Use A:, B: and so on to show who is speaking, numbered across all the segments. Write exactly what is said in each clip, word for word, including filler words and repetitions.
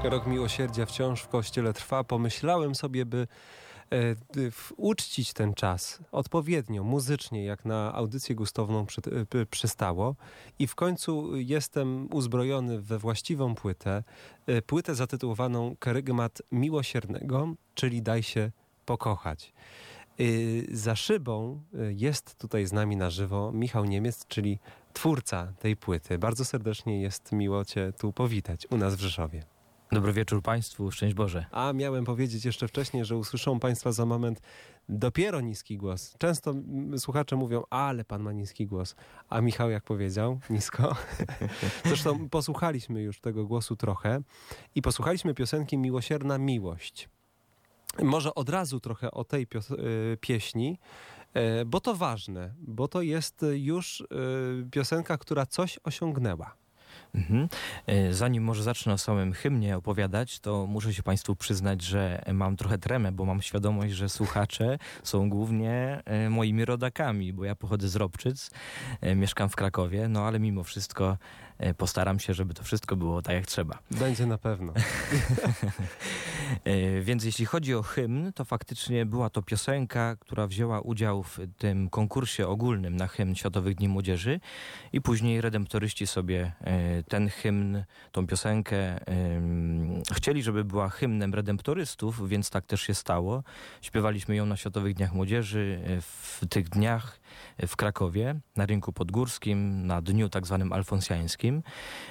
A: Rok Miłosierdzia wciąż w Kościele trwa. Pomyślałem sobie, by e, w, uczcić ten czas odpowiednio, muzycznie, jak na audycję gustowną przy, e, przystało. I w końcu jestem uzbrojony we właściwą płytę. E, płytę zatytułowaną Kerygmat Miłosiernego, czyli Daj się pokochać. E, za szybą e, jest tutaj z nami na żywo Michał Niemiec, czyli twórca tej płyty. Bardzo serdecznie jest miło Cię tu powitać u nas w Rzeszowie.
B: Dobry wieczór Państwu, szczęść Boże.
A: A miałem powiedzieć jeszcze wcześniej, że usłyszą Państwa za moment dopiero niski głos. Często m, słuchacze mówią, ale pan ma niski głos. A Michał jak powiedział, nisko. Zresztą posłuchaliśmy już tego głosu trochę i posłuchaliśmy piosenki Miłosierna Miłość. Może od razu trochę o tej pios- y, pieśni, y, bo to ważne, bo to jest już y, piosenka, która coś osiągnęła.
B: Mhm. Zanim może zacznę o samym hymnie opowiadać, to muszę się Państwu przyznać, że mam trochę tremę, bo mam świadomość, że słuchacze są głównie moimi rodakami, bo ja pochodzę z Robczyc, mieszkam w Krakowie, no ale mimo wszystko postaram się, żeby to wszystko było tak jak trzeba.
A: Będzie na pewno.
B: Więc jeśli chodzi o hymn, to faktycznie była to piosenka, która wzięła udział w tym konkursie ogólnym na hymn Światowych Dni Młodzieży i później redemptoryści sobie ten hymn, tą piosenkę um, chcieli, żeby była hymnem redemptorystów, więc tak też się stało. Śpiewaliśmy ją na Światowych Dniach Młodzieży w tych dniach w Krakowie, na Rynku Podgórskim, na dniu tak zwanym alfonsjańskim.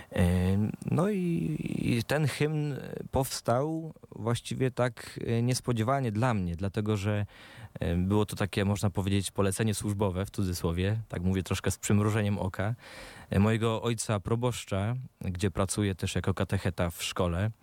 B: No i, i ten hymn powstał właściwie tak niespodziewanie dla mnie, dlatego że było to takie, można powiedzieć, polecenie służbowe, w cudzysłowie, tak mówię troszkę z przymrużeniem oka, mojego ojca proboszcza, gdzie pracuję też jako katecheta w szkole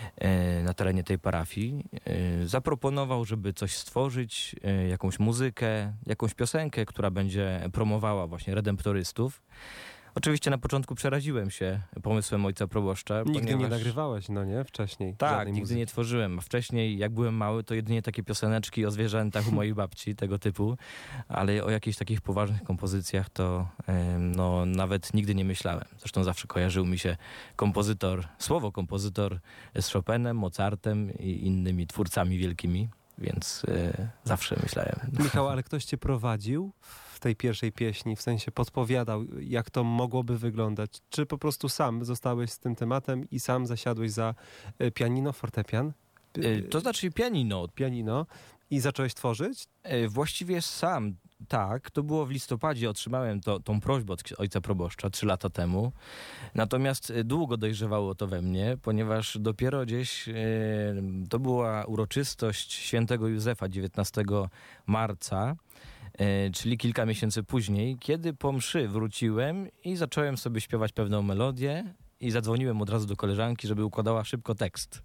B: na terenie tej parafii, zaproponował, żeby coś stworzyć, jakąś muzykę, jakąś piosenkę, która będzie promowała właśnie redemptorystów. Oczywiście na początku przeraziłem się pomysłem ojca proboszcza.
A: Nigdy
B: ponieważ...
A: nie nagrywałeś, no nie? Wcześniej.
B: Tak, nigdy
A: muzyki.
B: nie tworzyłem. A wcześniej, jak byłem mały, to jedynie takie pioseneczki o zwierzętach u mojej babci, tego typu. Ale o jakichś takich poważnych kompozycjach to no, nawet nigdy nie myślałem. Zresztą zawsze kojarzył mi się kompozytor, słowo kompozytor z Chopinem, Mozartem i innymi twórcami wielkimi. Więc y, zawsze myślałem.
A: Michał, ale ktoś cię prowadził w tej pierwszej pieśni, w sensie podpowiadał, jak to mogłoby wyglądać? Czy po prostu sam zostałeś z tym tematem i sam zasiadłeś za y, pianino, fortepian?
B: Y, to znaczy pianino.
A: Pianino i zacząłeś tworzyć?
B: Y, właściwie sam. Tak, to było w listopadzie, otrzymałem to, tą prośbę od ojca proboszcza trzy lata temu. Natomiast długo dojrzewało to we mnie, ponieważ dopiero gdzieś e, to była uroczystość świętego Józefa dziewiętnastego marca, e, czyli kilka miesięcy później, kiedy po mszy wróciłem i zacząłem sobie śpiewać pewną melodię. I zadzwoniłem od razu do koleżanki, żeby układała szybko tekst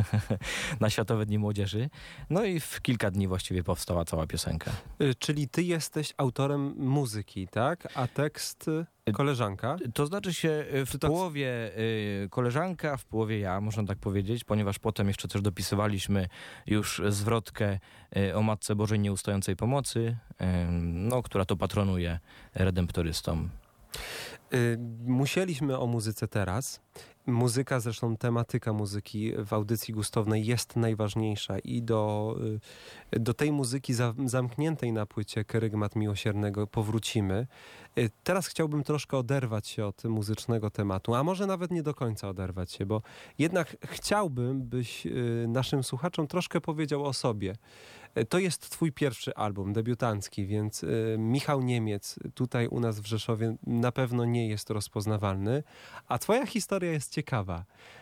B: na Światowe Dni Młodzieży. No i w kilka dni właściwie powstała cała piosenka.
A: Y, czyli ty jesteś autorem muzyki, tak? A tekst y, koleżanka?
B: To znaczy się w
A: to...
B: połowie y, koleżanka, w połowie ja, można tak powiedzieć, ponieważ potem jeszcze też dopisywaliśmy już zwrotkę y, o Matce Bożej Nieustającej Pomocy, y, no, która to patronuje redemptorystom.
A: Y, musieliśmy o muzyce teraz. Muzyka, zresztą tematyka muzyki w audycji gustownej jest najważniejsza i do, y, do tej muzyki za, zamkniętej na płycie Kerygmat Miłosiernego powrócimy. Y, teraz chciałbym troszkę oderwać się od muzycznego tematu, a może nawet nie do końca oderwać się, bo jednak chciałbym, byś y, naszym słuchaczom troszkę powiedział o sobie. Y, to jest twój pierwszy album, debiutancki, więc y, Michał Niemiec tutaj u nas w Rzeszowie na pewno nie jest rozpoznawalny, a twoja historia jest ciekawa,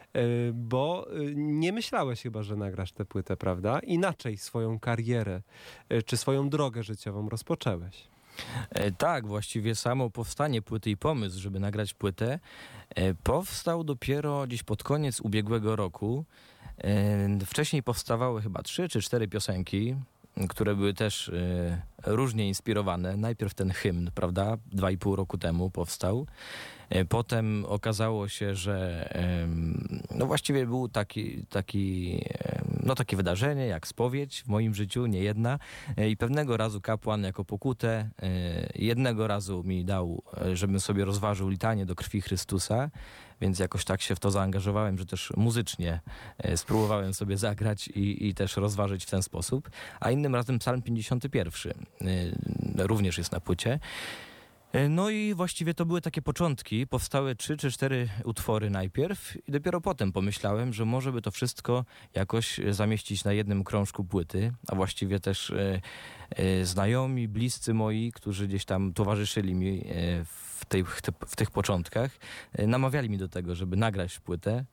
A: bo nie myślałeś chyba, że nagrasz tę płytę, prawda? Inaczej swoją karierę, czy swoją drogę życiową rozpoczęłeś.
B: E, tak, właściwie samo powstanie płyty i pomysł, żeby nagrać płytę, e, powstał dopiero gdzieś pod koniec ubiegłego roku. E, wcześniej powstawały chyba trzy czy cztery piosenki, które były też y, różnie inspirowane. Najpierw ten hymn, prawda, dwa i pół roku temu powstał. Potem okazało się, że no właściwie był taki, taki, no takie wydarzenie jak spowiedź w moim życiu, nie jedna. I pewnego razu kapłan jako pokutę jednego razu mi dał, żebym sobie rozważył litanię do krwi Chrystusa, więc jakoś tak się w to zaangażowałem, że też muzycznie spróbowałem sobie zagrać i, i też rozważyć w ten sposób. A innym razem psalm pięćdziesiąty pierwszy również jest na płycie. No i właściwie to były takie początki. Powstały trzy czy cztery utwory najpierw i dopiero potem pomyślałem, że może by to wszystko jakoś zamieścić na jednym krążku płyty, a właściwie też e, e, znajomi, bliscy moi, którzy gdzieś tam towarzyszyli mi e, w, tej, w tych początkach, e, namawiali mi do tego, żeby nagrać płytę.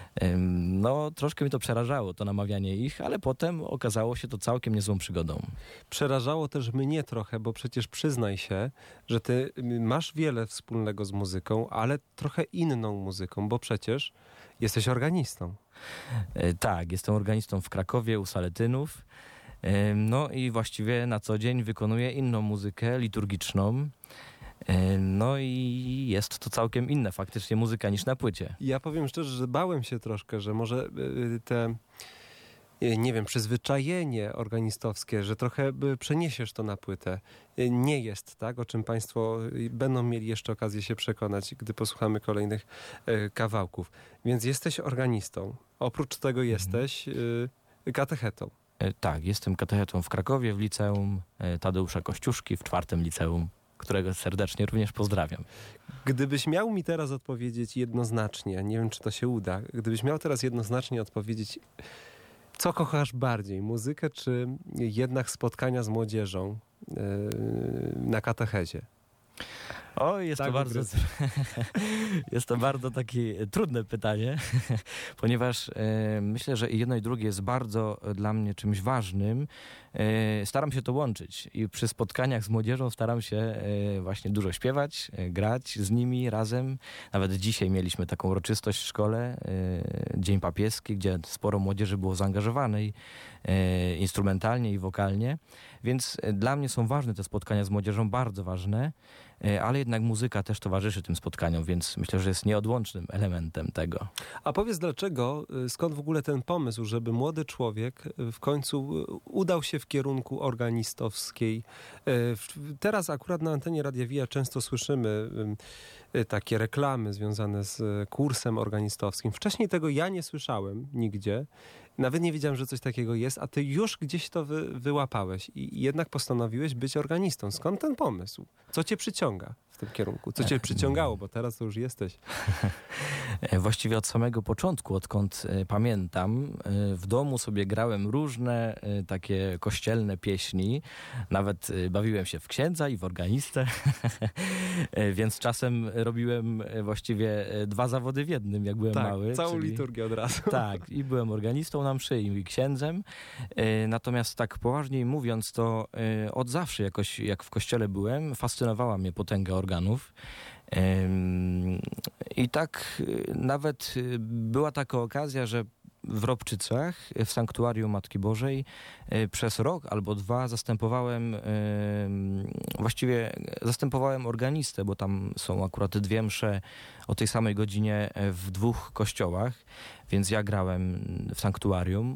B: No, troszkę mi to przerażało, to namawianie ich, ale potem okazało się to całkiem niezłą przygodą.
A: Przerażało też mnie trochę, bo przecież przyznaj się, że ty masz wiele wspólnego z muzyką, ale trochę inną muzyką, bo przecież jesteś organistą.
B: Tak, jestem organistą w Krakowie u Saletynów. No i właściwie na co dzień wykonuję inną muzykę liturgiczną. No i jest to całkiem inna faktycznie muzyka niż na płycie.
A: Ja powiem szczerze, że bałem się troszkę, że może te, nie wiem, przyzwyczajenie organistowskie, że trochę przeniesiesz to na płytę. Nie jest tak, o czym państwo będą mieli jeszcze okazję się przekonać, gdy posłuchamy kolejnych kawałków. Więc jesteś organistą. Oprócz tego jesteś katechetą.
B: Tak, jestem katechetą w Krakowie, w liceum Tadeusza Kościuszki, w czwartym liceum, którego serdecznie również pozdrawiam.
A: Gdybyś miał mi teraz odpowiedzieć jednoznacznie, nie wiem, czy to się uda, gdybyś miał teraz jednoznacznie odpowiedzieć, co kochasz bardziej, muzykę, czy jednak spotkania z młodzieżą yy, na katechezie?
B: O, jest,
A: tak
B: to bardzo, jest to bardzo takie trudne pytanie, ponieważ e, myślę, że jedno i drugie jest bardzo dla mnie czymś ważnym. E, staram się to łączyć i przy spotkaniach z młodzieżą staram się e, właśnie dużo śpiewać, e, grać z nimi razem. Nawet dzisiaj mieliśmy taką uroczystość w szkole, e, Dzień Papieski, gdzie sporo młodzieży było zaangażowanej e, instrumentalnie i wokalnie, więc dla mnie są ważne te spotkania z młodzieżą, bardzo ważne. Ale jednak muzyka też towarzyszy tym spotkaniom, więc myślę, że jest nieodłącznym elementem tego.
A: A powiedz dlaczego, skąd w ogóle ten pomysł, żeby młody człowiek w końcu udał się w kierunku organistowskiej? Teraz akurat na antenie Radia Wija często słyszymy takie reklamy związane z kursem organistowskim. Wcześniej tego ja nie słyszałem nigdzie. Nawet nie wiedziałem, że coś takiego jest, a ty już gdzieś to wy, wyłapałeś i jednak postanowiłeś być organistą. Skąd ten pomysł? Co cię przyciąga w tym kierunku? Co cię przyciągało, bo teraz to już jesteś?
B: Właściwie od samego początku, odkąd pamiętam, w domu sobie grałem różne takie kościelne pieśni. Nawet bawiłem się w księdza i w organistę, więc czasem robiłem właściwie dwa zawody w jednym, jak byłem
A: tak,
B: mały.
A: całą
B: czyli...
A: liturgię od razu.
B: Tak, i byłem organistą na mszy i księdzem. Natomiast tak poważniej mówiąc, to od zawsze jakoś, jak w kościele byłem, fascynowała mnie potęga organów. I tak nawet była taka okazja, że w Robczycach, w Sanktuarium Matki Bożej przez rok albo dwa zastępowałem, właściwie zastępowałem organistę, bo tam są akurat dwie msze o tej samej godzinie w dwóch kościołach, więc ja grałem w Sanktuarium.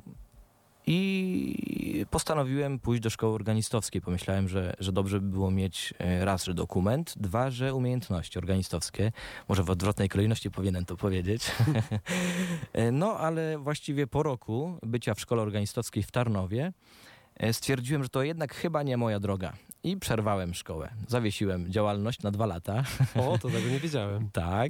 B: I postanowiłem pójść do szkoły organistowskiej. Pomyślałem, że, że dobrze by było mieć raz, że dokument, dwa, że umiejętności organistowskie. Może w odwrotnej kolejności powinienem to powiedzieć. No, ale właściwie po roku bycia w szkole organistowskiej w Tarnowie stwierdziłem, że to jednak chyba nie moja droga. I przerwałem szkołę. Zawiesiłem działalność na dwa lata.
A: O, to tego nie wiedziałem.
B: Tak.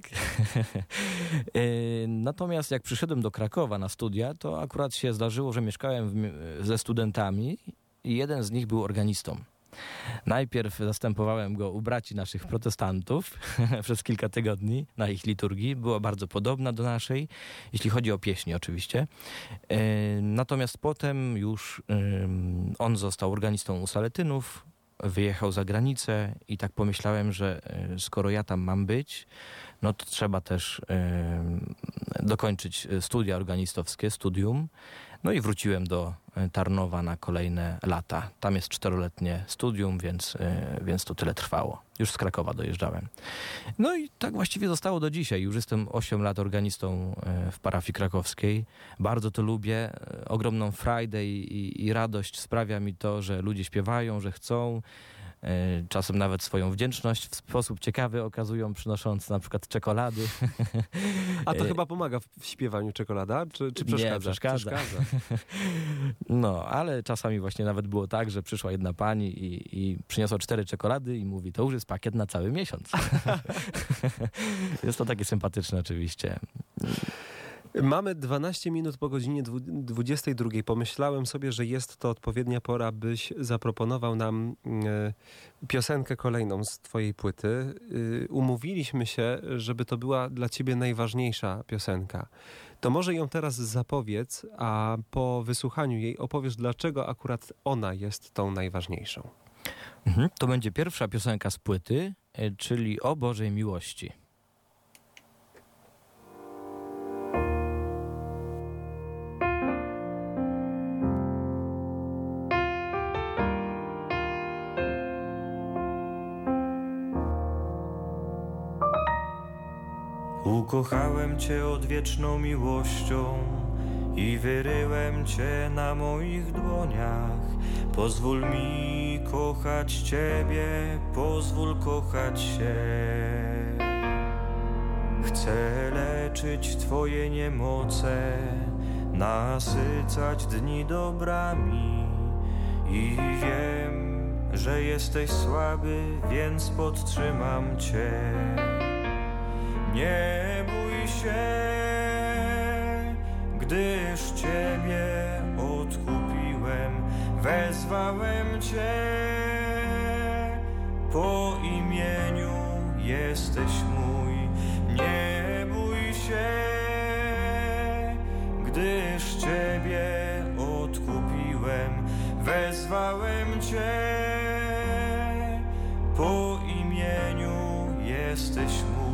B: Natomiast jak przyszedłem do Krakowa na studia, to akurat się zdarzyło, że mieszkałem w, ze studentami i jeden z nich był organistą. Najpierw zastępowałem go u braci naszych protestantów przez kilka tygodni na ich liturgii. Była bardzo podobna do naszej, jeśli chodzi o pieśni oczywiście. Natomiast potem już on został organistą u Saletynów, wyjechał za granicę i tak pomyślałem, że skoro ja tam mam być, no to trzeba też y, dokończyć studia organistowskie, studium. No i wróciłem do Tarnowa na kolejne lata. Tam jest czteroletnie studium, więc, yy, więc to tyle trwało. Już z Krakowa dojeżdżałem. No i tak właściwie zostało do dzisiaj. Już jestem osiem lat organistą yy, w parafii krakowskiej. Bardzo to lubię. Yy, ogromną frajdę i, i, i radość sprawia mi to, że ludzie śpiewają, że chcą. Czasem nawet swoją wdzięczność w sposób ciekawy okazują, przynosząc na przykład czekolady.
A: A to chyba pomaga w, w śpiewaniu czekolada? Czy, czy przeszkadza?
B: Nie, przeszkadza. przeszkadza. No, ale czasami właśnie nawet było tak, że przyszła jedna pani i, i przyniosła cztery czekolady i mówi, to już jest pakiet na cały miesiąc. Jest to takie sympatyczne oczywiście.
A: Mamy dwanaście minut po godzinie dwudziestej drugiej. Pomyślałem sobie, że jest to odpowiednia pora, byś zaproponował nam y, piosenkę kolejną z twojej płyty. Y, umówiliśmy się, żeby to była dla ciebie najważniejsza piosenka. To może ją teraz zapowiedz, a po wysłuchaniu jej opowiesz, dlaczego akurat ona jest tą najważniejszą.
B: Mhm. To będzie pierwsza piosenka z płyty, y, czyli O Bożej Miłości.
C: Ukochałem Cię odwieczną miłością i wyryłem Cię na moich dłoniach. Pozwól mi kochać Ciebie, pozwól kochać się. Chcę leczyć Twoje niemoce, nasycać dni dobrami i wiem, że jesteś słaby, więc podtrzymam Cię. Nie bój się, gdyż Ciebie odkupiłem, wezwałem Cię po imieniu, jesteś mój. Nie bój się, gdyż Ciebie odkupiłem, wezwałem Cię po imieniu, jesteś mój.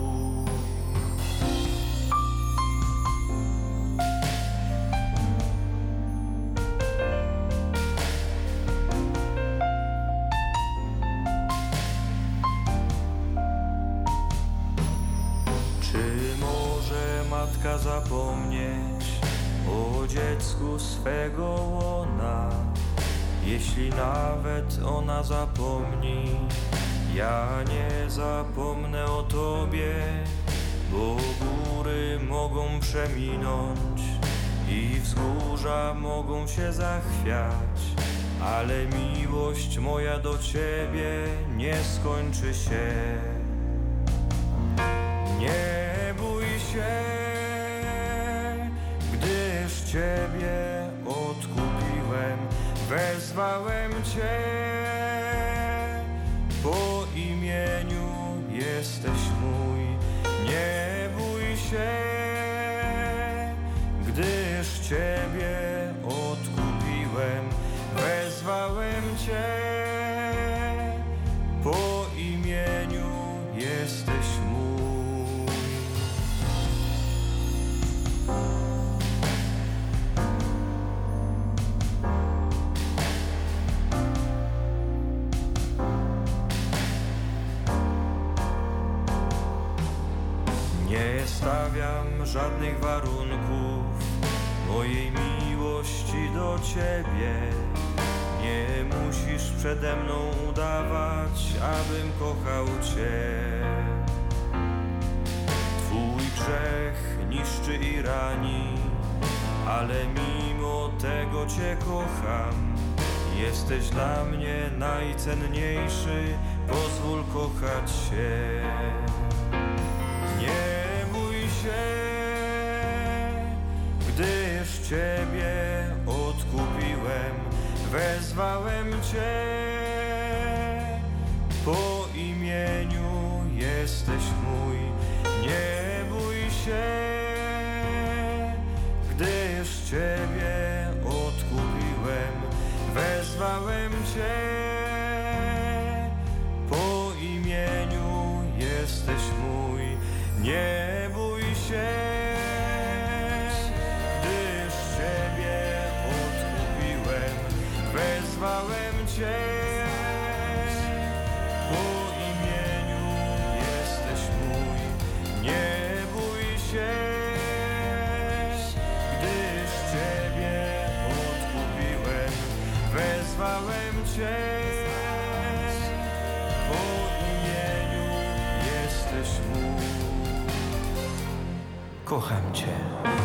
C: Matka zapomnieć o dziecku swego łona? Jeśli nawet ona zapomni, ja nie zapomnę o Tobie, bo góry mogą przeminąć i wzgórza mogą się zachwiać, ale miłość moja do Ciebie nie skończy się. Nie bój się, gdyż Ciebie odkupiłem, wezwałem Cię po imieniu, jesteś mój. Nie bój się, gdyż Ciebie odkupiłem, wezwałem Cię po imieniu, jesteś mój. Nie stawiam żadnych warunków mojej miłości do Ciebie. Nie musisz przede mną udawać, abym kochał Cię. Twój grzech niszczy i rani, ale mimo tego Cię kocham. Jesteś dla mnie najcenniejszy, pozwól kochać się. Nie bój się, gdyż Ciebie odkupiłem, wezwałem Cię po imieniu, jesteś mój. Nie bój się, gdyż Ciebie odkupiłem, wezwałem Cię po imieniu, jesteś mój. nie bój się, gdyż Ciebie odkupiłem, wezwałem Cię, po imieniu jesteś mój, nie bój się, gdyż Ciebie odkupiłem, wezwałem Cię, po imieniu jesteś mój.
B: Kocham Cię.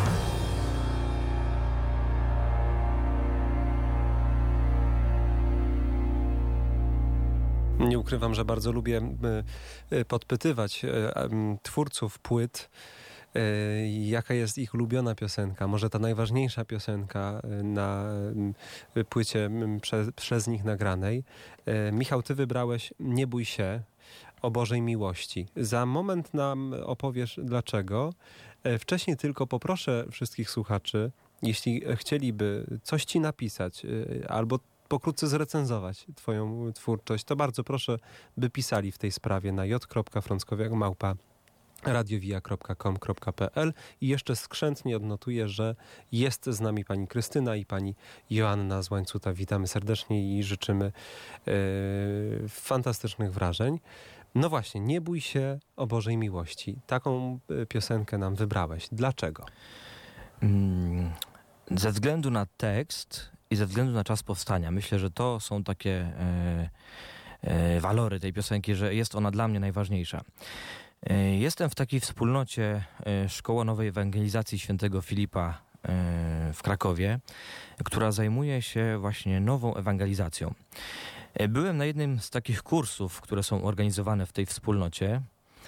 A: Nie ukrywam, że bardzo lubię y, podpytywać y, y, twórców płyt, y, jaka jest ich ulubiona piosenka, może ta najważniejsza piosenka y, na y, płycie y, prze, przez nich nagranej. Y, Michał, ty wybrałeś Nie bój się, o Bożej miłości. Za moment nam opowiesz dlaczego. Y, wcześniej tylko poproszę wszystkich słuchaczy, jeśli chcieliby coś ci napisać y, albo pokrótce zrecenzować twoją twórczość, to bardzo proszę, by pisali w tej sprawie na j kropka frąckowiak małpa radiowija kropka com kropka p l i jeszcze skrzętnie odnotuję, że jest z nami pani Krystyna i pani Joanna z Łańcuta. Witamy serdecznie i życzymy yy, fantastycznych wrażeń. No właśnie, Nie bój się, o Bożej miłości. Taką piosenkę nam wybrałeś. Dlaczego?
B: Mm, ze względu na tekst i ze względu na czas powstania. Myślę, że to są takie e, e, walory tej piosenki, że jest ona dla mnie najważniejsza. E, jestem w takiej wspólnocie e, Szkoła Nowej Ewangelizacji Świętego Filipa e, w Krakowie, która zajmuje się właśnie nową ewangelizacją. E, byłem na jednym z takich kursów, które są organizowane w tej wspólnocie.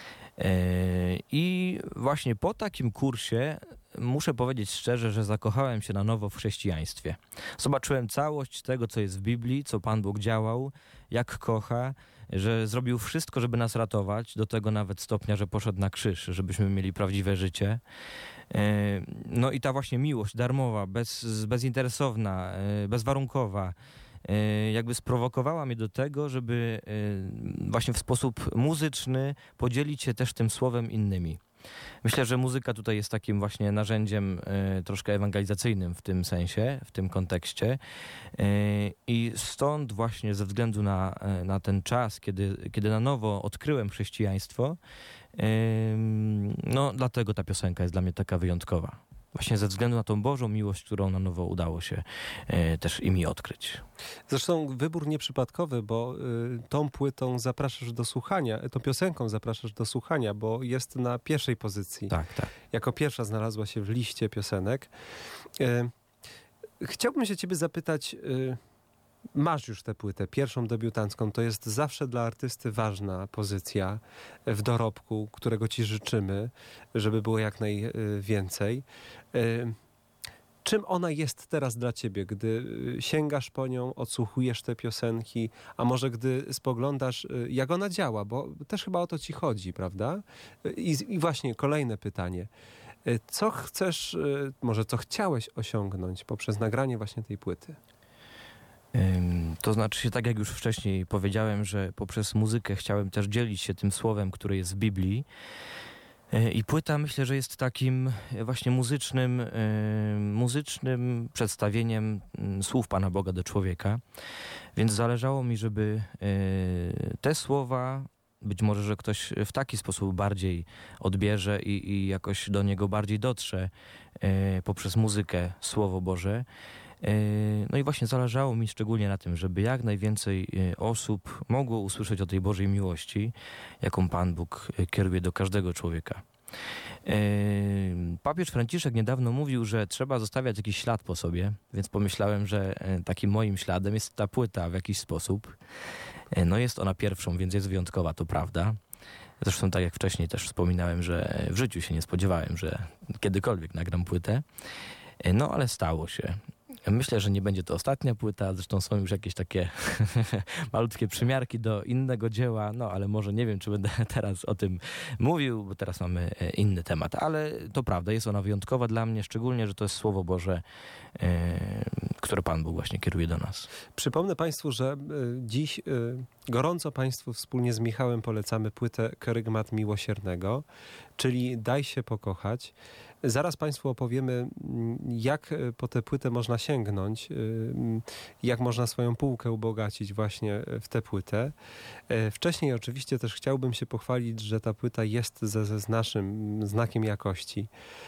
B: I właśnie po takim kursie muszę powiedzieć szczerze, że zakochałem się na nowo w chrześcijaństwie. Zobaczyłem całość tego, co jest w Biblii, co Pan Bóg działał, jak kocha, że zrobił wszystko, żeby nas ratować, do tego nawet stopnia, że poszedł na krzyż, żebyśmy mieli prawdziwe życie. No i ta właśnie miłość darmowa, bez, bezinteresowna, bezwarunkowa, jakby sprowokowała mnie do tego, żeby właśnie w sposób muzyczny podzielić się też tym słowem innymi. Myślę, że muzyka tutaj jest takim właśnie narzędziem troszkę ewangelizacyjnym w tym sensie, w tym kontekście i stąd właśnie ze względu na, na ten czas, kiedy, kiedy na nowo odkryłem chrześcijaństwo, no dlatego ta piosenka jest dla mnie taka wyjątkowa. Właśnie ze względu na tą Bożą miłość, którą na nowo udało się e, też i mi odkryć.
A: Zresztą wybór nieprzypadkowy, bo y, tą płytą zapraszasz do słuchania, tą piosenką zapraszasz do słuchania, bo jest na pierwszej pozycji.
B: Tak, tak.
A: Jako pierwsza znalazła się w liście piosenek. Y, chciałbym się ciebie zapytać, y, masz już tę płytę, pierwszą debiutancką, to jest zawsze dla artysty ważna pozycja w dorobku, którego ci życzymy, żeby było jak najwięcej. Czym ona jest teraz dla ciebie, gdy sięgasz po nią, odsłuchujesz te piosenki, a może gdy spoglądasz, jak ona działa, bo też chyba o to ci chodzi, prawda? I, i właśnie kolejne pytanie. Co chcesz, może co chciałeś osiągnąć poprzez nagranie właśnie tej płyty?
B: To znaczy się, tak jak już wcześniej powiedziałem, że poprzez muzykę chciałem też dzielić się tym słowem, które jest w Biblii. I płyta, myślę, że jest takim właśnie muzycznym, muzycznym przedstawieniem słów Pana Boga do człowieka. Więc zależało mi, żeby te słowa, być może, że ktoś w taki sposób bardziej odbierze i, i jakoś do niego bardziej dotrze poprzez muzykę Słowo Boże. No i właśnie zależało mi szczególnie na tym, żeby jak najwięcej osób mogło usłyszeć o tej Bożej miłości, jaką Pan Bóg kieruje do każdego człowieka. Papież Franciszek niedawno mówił, że trzeba zostawiać jakiś ślad po sobie, więc pomyślałem, że takim moim śladem jest ta płyta w jakiś sposób. No jest ona pierwszą, więc jest wyjątkowa, to prawda. Zresztą tak jak wcześniej też wspominałem, że w życiu się nie spodziewałem, że kiedykolwiek nagram płytę. No ale stało się. Myślę, że nie będzie to ostatnia płyta, zresztą są już jakieś takie malutkie przymiarki do innego dzieła, no ale może nie wiem, czy będę teraz o tym mówił, bo teraz mamy inny temat, ale to prawda, jest ona wyjątkowa dla mnie, szczególnie, że to jest Słowo Boże, e, które Pan Bóg właśnie kieruje do nas.
A: Przypomnę Państwu, że y, dziś y, gorąco Państwu wspólnie z Michałem polecamy płytę Kerygmat Miłosiernego, czyli Daj się pokochać. Zaraz Państwu opowiemy, jak po tę płytę można sięgnąć, jak można swoją półkę ubogacić właśnie w tę płytę. Wcześniej oczywiście też chciałbym się pochwalić, że ta płyta jest ze, ze z naszym znakiem jakości.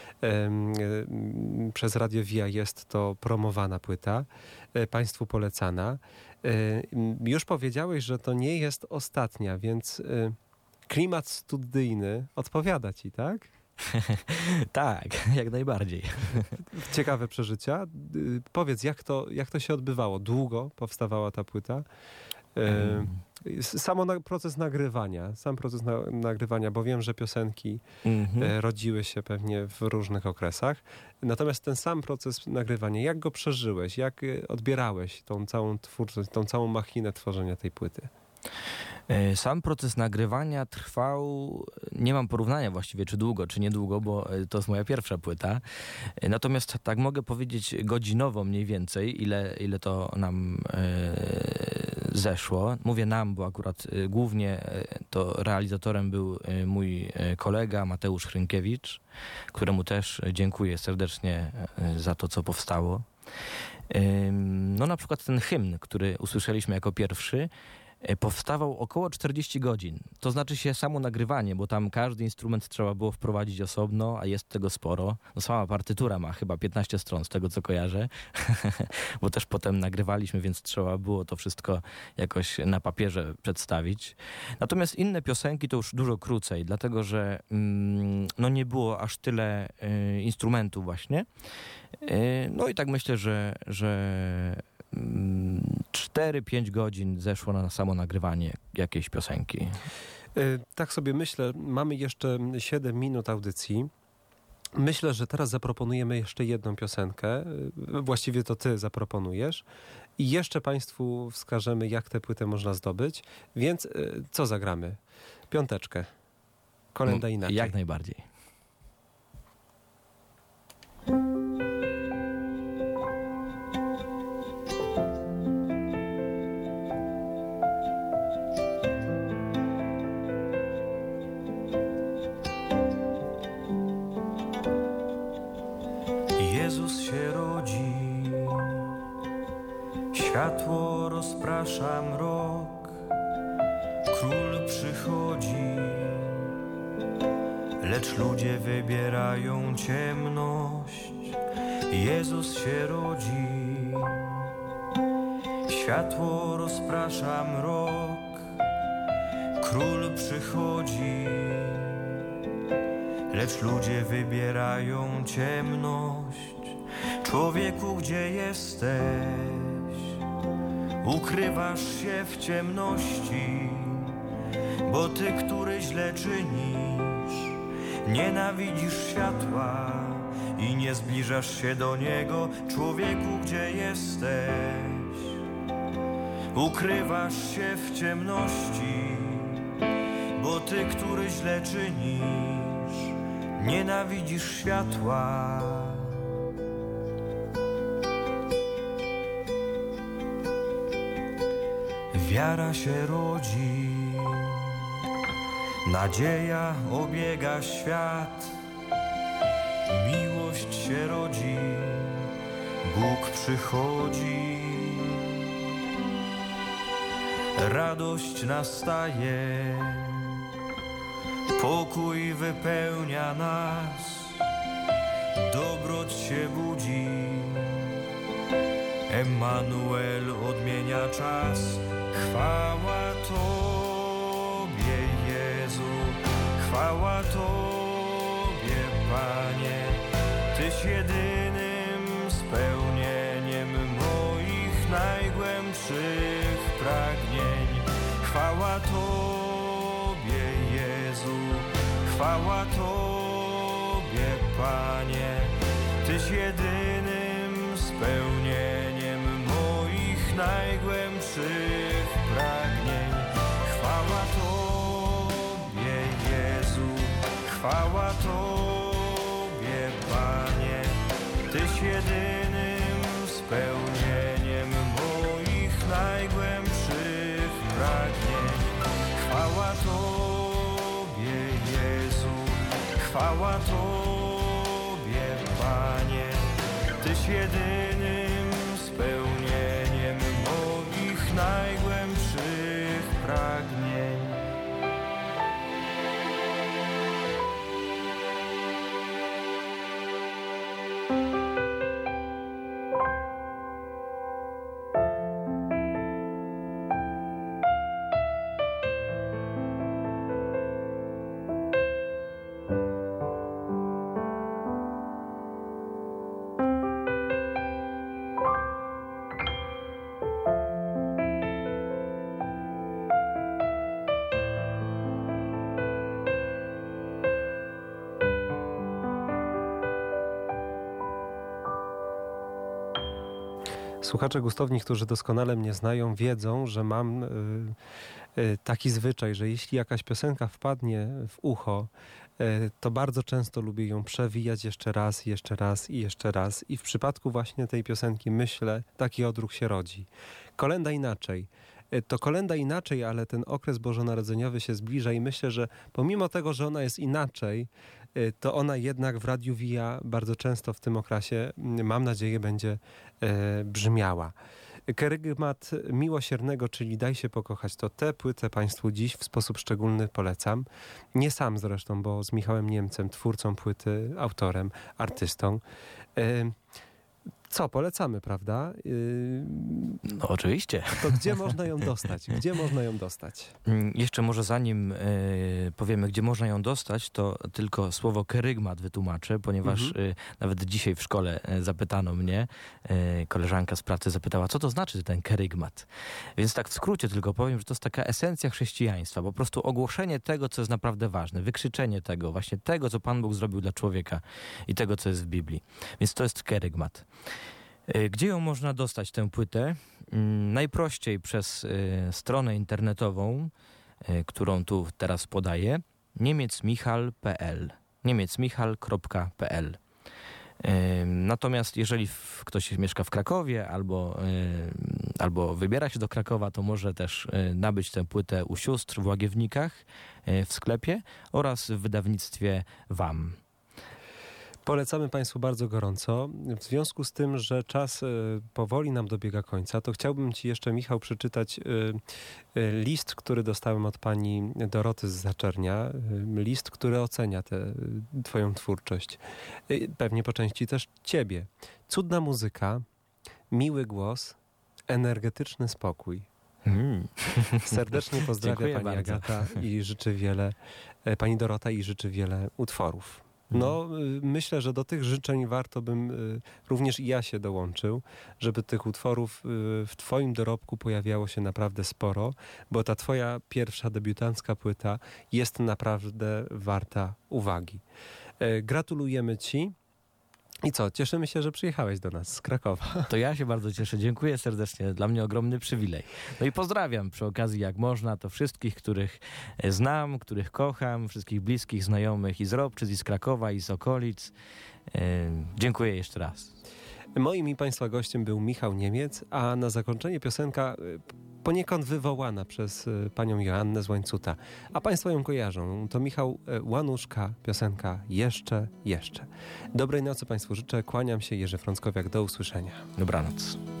A: Przez Radio Via jest to promowana płyta, Państwu polecana. Już powiedziałeś, że to nie jest ostatnia, więc klimat studyjny odpowiada Ci, tak?
B: Tak, jak najbardziej.
A: Ciekawe przeżycia. Y, Powiedz, jak to, jak to się odbywało? Długo powstawała ta płyta? Y, Samo na, proces nagrywania, sam proces na, nagrywania, bo wiem, że piosenki
B: Mhm.
A: e, rodziły się pewnie w różnych okresach. Natomiast ten sam proces nagrywania, jak go przeżyłeś? Jak y, odbierałeś tą całą twórczość, tą całą machinę tworzenia tej płyty?
B: E, Sam proces nagrywania trwał, nie mam porównania właściwie, czy długo, czy niedługo, bo e, to jest moja pierwsza płyta. E, Natomiast tak mogę powiedzieć godzinowo mniej więcej, ile, ile to nam e, zeszło. Mówię nam, bo akurat e, głównie e, to realizatorem był e, mój e, kolega Mateusz Hrynkiewicz, któremu też dziękuję serdecznie e, za to, co powstało. E, No na przykład ten hymn, który usłyszeliśmy jako pierwszy, powstawał około czterdzieści godzin. To znaczy się samo nagrywanie, bo tam każdy instrument trzeba było wprowadzić osobno, a jest tego sporo. No sama partytura ma chyba piętnaście stron, z tego co kojarzę, bo też potem nagrywaliśmy, więc trzeba było to wszystko jakoś na papierze przedstawić. Natomiast inne piosenki to już dużo krócej, dlatego że mm, no nie było aż tyle y, instrumentów właśnie. Y, no i tak myślę, że, że cztery pięć godzin zeszło na samo nagrywanie jakiejś piosenki.
A: Y, Tak sobie myślę, mamy jeszcze siedem minut audycji. Myślę, że teraz zaproponujemy jeszcze jedną piosenkę. Y, Właściwie to ty zaproponujesz. I jeszcze Państwu wskażemy, jak tę płytę można zdobyć. Więc y, co zagramy? Piąteczkę. Kolenda
B: No,
A: inaczej.
B: jak najbardziej.
C: Jezus się rodzi, światło rozprasza mrok, król przychodzi, lecz ludzie wybierają ciemność. Jezus się rodzi, światło rozprasza mrok, król przychodzi, lecz ludzie wybierają ciemność. Człowieku, gdzie jesteś? Ukrywasz się w ciemności, bo ty, który źle czynisz, nienawidzisz światła i nie zbliżasz się do niego. Człowieku, gdzie jesteś? Ukrywasz się w ciemności, bo ty, który źle czynisz, nienawidzisz światła. Wiara się rodzi, nadzieja obiega świat, miłość się rodzi, Bóg przychodzi, radość nastaje, pokój wypełnia nas, dobroć się budzi, Emmanuel odmienia czas. Chwała Tobie, Jezu, chwała Tobie, Panie, Tyś jedynym spełnieniem moich najgłębszych pragnień. Chwała Tobie, Jezu, chwała Tobie, Panie, Tyś jedynym spełnieniem moich najgłębszych pragnień. Chwała Tobie, Jezu, chwała Tobie, Panie, Tyś jedynym spełnieniem moich najgłębszych pragnień. Chwała Tobie, Jezu, chwała Tobie, Panie, Tyś jedynym spełnieniem moich najgłębszych pragnień.
A: Słuchacze gustowni, którzy doskonale mnie znają, wiedzą, że mam y, y, taki zwyczaj, że jeśli jakaś piosenka wpadnie w ucho, y, to bardzo często lubię ją przewijać jeszcze raz, jeszcze raz i jeszcze raz. I w przypadku właśnie tej piosenki myślę, taki odruch się rodzi. Kolenda inaczej. Y, to kolenda inaczej, ale ten okres bożonarodzeniowy się zbliża i myślę, że pomimo tego, że ona jest inaczej, to ona jednak w Radiu Via bardzo często w tym okresie, mam nadzieję, będzie e, brzmiała. Kerygmat Miłosiernego, czyli Daj się pokochać, to tę płytę Państwu dziś w sposób szczególny polecam. Nie sam zresztą, bo z Michałem Niemcem, twórcą płyty, autorem, artystą. E, Co, polecamy, prawda? Yy...
B: No oczywiście.
A: To gdzie można ją dostać? Gdzie można ją dostać?
B: Jeszcze może zanim y, powiemy, gdzie można ją dostać, to tylko słowo kerygmat wytłumaczę, ponieważ
A: Mhm.
B: y, nawet dzisiaj w szkole y, zapytano mnie, y, koleżanka z pracy zapytała, co to znaczy ten kerygmat. Więc tak w skrócie tylko powiem, że to jest taka esencja chrześcijaństwa, po prostu ogłoszenie tego, co jest naprawdę ważne, wykrzyczenie tego, właśnie tego, co Pan Bóg zrobił dla człowieka i tego, co jest w Biblii. Więc to jest kerygmat. Gdzie ją można dostać, tę płytę? Najprościej przez stronę internetową, którą tu teraz podaję, niemiecmichal kropka p l niemiecmichal kropka p l. Natomiast jeżeli ktoś mieszka w Krakowie albo, albo wybiera się do Krakowa, to może też nabyć tę płytę u sióstr w Łagiewnikach w sklepie oraz w wydawnictwie W A M.
A: Polecamy Państwu bardzo gorąco. W związku z tym, że czas y, powoli nam dobiega końca, to chciałbym Ci jeszcze, Michał, przeczytać y, y, list, który dostałem od pani Doroty z Zaczernia. Y, list, który ocenia tę Twoją twórczość. Y, pewnie po części też Ciebie. Cudna muzyka, miły głos, energetyczny spokój.
B: Mm.
A: Serdecznie pozdrawia
B: Dziękuję
A: pani
B: bardzo.
A: Agata i życzy wiele, y, pani Dorota i życzy wiele utworów. No, y, myślę, że do tych życzeń warto bym y, również i ja się dołączył, żeby tych utworów y, w Twoim dorobku pojawiało się naprawdę sporo, bo ta Twoja pierwsza debiutancka płyta jest naprawdę warta uwagi. Y, gratulujemy Ci. I co, cieszymy się, że przyjechałeś do nas z Krakowa.
B: To ja się bardzo cieszę. Dziękuję serdecznie. Dla mnie ogromny przywilej. No i pozdrawiam przy okazji, jak można, to wszystkich, których znam, których kocham, wszystkich bliskich, znajomych i z Robczyc, i z Krakowa, i z okolic. Yy, dziękuję jeszcze raz.
A: Moim i Państwa gościem był Michał Niemiec, a na zakończenie piosenka y, poniekąd wywołana przez y, panią Joannę z Łańcuta. A Państwo ją kojarzą. To Michał y, Łanuszka, piosenka Jeszcze, Jeszcze. Dobrej nocy Państwu życzę. Kłaniam się, Jerzy Frąckowiak. Do usłyszenia.
B: Dobranoc.